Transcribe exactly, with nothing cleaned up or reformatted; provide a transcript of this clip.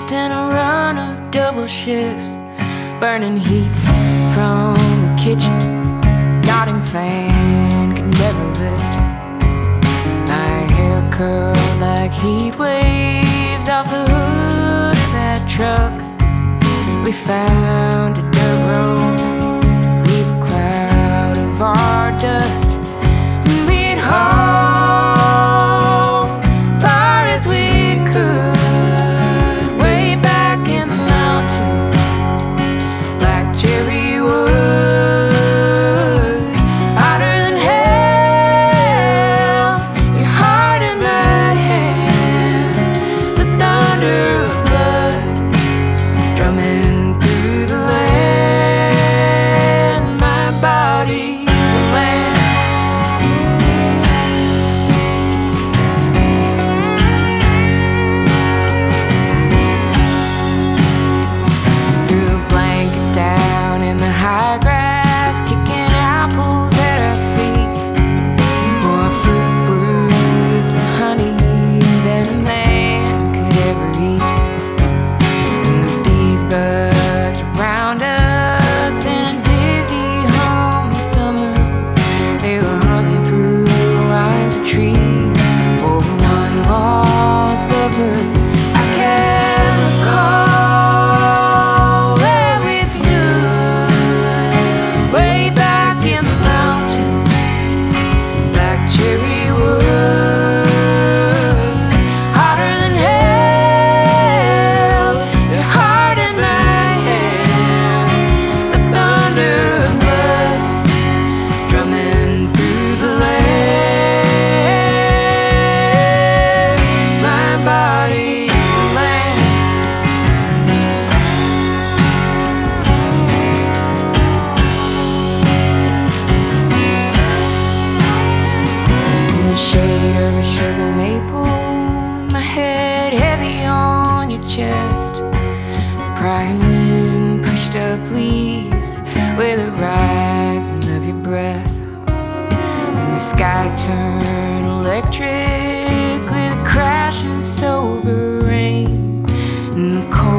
shift and a run of double shifts, burning heat from the kitchen. Nodding fan could never lift my hair curled like heat waves off the hood of that truck. We found a dirt road to leave a cloud of our dust. We'd haul far as we could, way back in the mountains, black cherry wood, hotter than hell. Your heart in my hand, the thunder of blood drumming through the land, my body, the land. Threw a blanket down in the high grass, kicking apples at our feet. More fruit bruised and honey than a man could ever eat. And the bees buzzed around us in a dizzy hum summer. They were hunting through lines of trees for one lost lover. I can recall where we stood, way back in the mountains, black cherry wood, hotter than hell. Your heart in my hand, the thunder of blood drumming through the land, my body, the land. In the shade of a sugar maple, my head heavy on your chest. Prying wind pushed up leaves with the rising of your breath. And the sky turned electric with a crash of sober rain. And the cold